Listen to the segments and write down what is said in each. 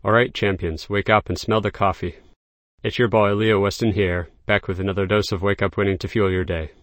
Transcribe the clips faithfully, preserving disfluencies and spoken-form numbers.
Alright, champions, wake up and smell the coffee. It's your boy Leo Weston here, back with another dose of wake-up winning to fuel your day.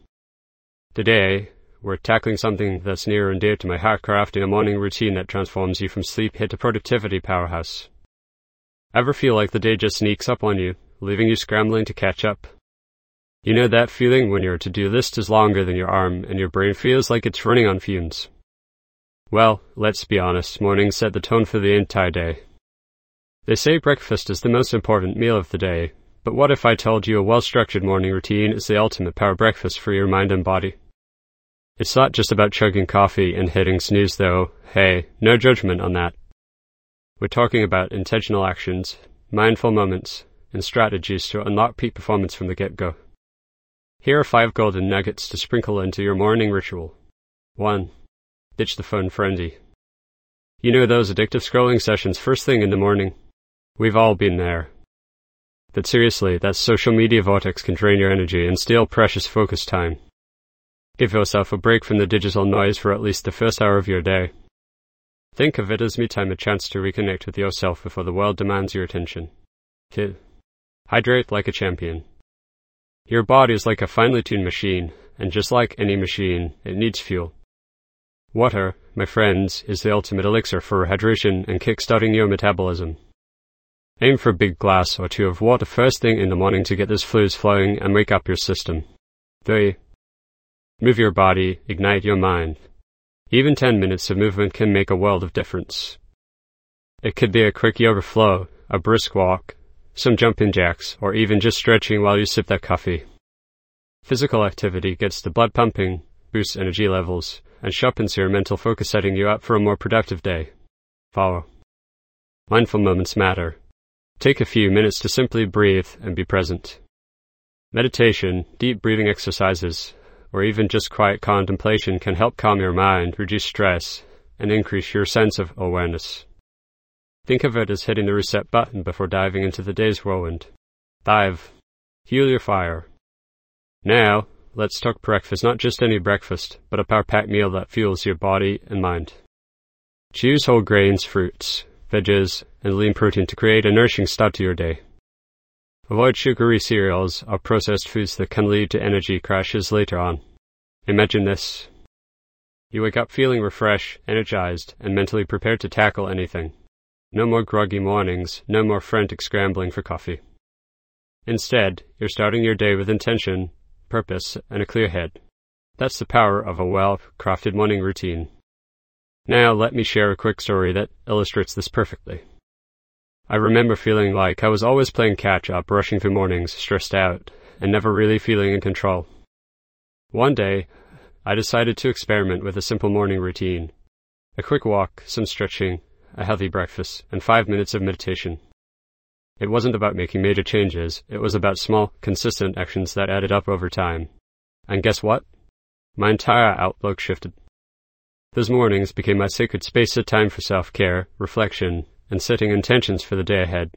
Today, we're tackling something that's near and dear to my heart, crafting a morning routine that transforms you from sleep hit to productivity powerhouse. Ever feel like the day just sneaks up on you, leaving you scrambling to catch up? You know that feeling when your to-do list is longer than your arm and your brain feels like it's running on fumes? Well, let's be honest, mornings set the tone for the entire day. They say breakfast is the most important meal of the day, but what if I told you a well-structured morning routine is the ultimate power breakfast for your mind and body? It's not just about chugging coffee and hitting snooze though. Hey, no judgment on that. We're talking about intentional actions, mindful moments, and strategies to unlock peak performance from the get-go. Here are five golden nuggets to sprinkle into your morning ritual. one. Ditch the phone frenzy. You know those addictive scrolling sessions first thing in the morning? We've all been there. But seriously, that social media vortex can drain your energy and steal precious focus time. Give yourself a break from the digital noise for at least the first hour of your day. Think of it as me time, a chance to reconnect with yourself before the world demands your attention. two. Hydrate like a champion. Your body is like a finely tuned machine, and just like any machine, it needs fuel. Water, my friends, is the ultimate elixir for hydration and kickstarting your metabolism. Aim for a big glass or two of water first thing in the morning to get those fluids flowing and wake up your system. three. Move your body, ignite your mind. Even ten minutes of movement can make a world of difference. It could be a quick yoga flow, a brisk walk, some jumping jacks, or even just stretching while you sip that coffee. Physical activity gets the blood pumping, boosts energy levels, and sharpens your mental focus, setting you up for a more productive day. four. Mindful moments matter. Take a few minutes to simply breathe and be present. Meditation, deep breathing exercises, or even just quiet contemplation can help calm your mind, reduce stress, and increase your sense of awareness. Think of it as hitting the reset button before diving into the day's whirlwind. five. Fuel your fire. Now, let's talk breakfast, not just any breakfast, but a power-packed meal that fuels your body and mind. Choose whole grains, fruits, veggies, and lean protein to create a nourishing start to your day. Avoid sugary cereals or processed foods that can lead to energy crashes later on. Imagine this. You wake up feeling refreshed, energized, and mentally prepared to tackle anything. No more groggy mornings, no more frantic scrambling for coffee. Instead, you're starting your day with intention, purpose, and a clear head. That's the power of a well-crafted morning routine. Now let me share a quick story that illustrates this perfectly. I remember feeling like I was always playing catch-up, rushing through mornings, stressed out, and never really feeling in control. One day, I decided to experiment with a simple morning routine. A quick walk, some stretching, a healthy breakfast, and five minutes of meditation. It wasn't about making major changes, it was about small, consistent actions that added up over time. And guess what? My entire outlook shifted. Those mornings became my sacred space, a time for self-care, reflection, and setting intentions for the day ahead.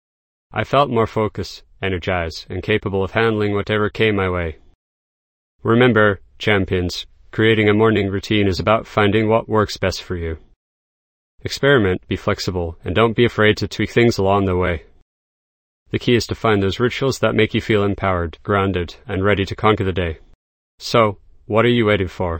I felt more focused, energized, and capable of handling whatever came my way. Remember, champions, creating a morning routine is about finding what works best for you. Experiment, be flexible, and don't be afraid to tweak things along the way. The key is to find those rituals that make you feel empowered, grounded, and ready to conquer the day. So, what are you waiting for?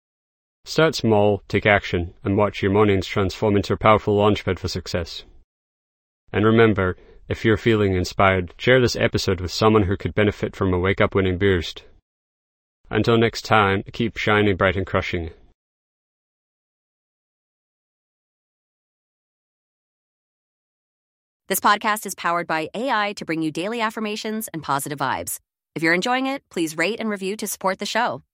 Start small, take action, and watch your mornings transform into a powerful launchpad for success. And remember, if you're feeling inspired, share this episode with someone who could benefit from a wake-up winning boost. Until next time, keep shining bright and crushing. This podcast is powered by A I to bring you daily affirmations and positive vibes. If you're enjoying it, please rate and review to support the show.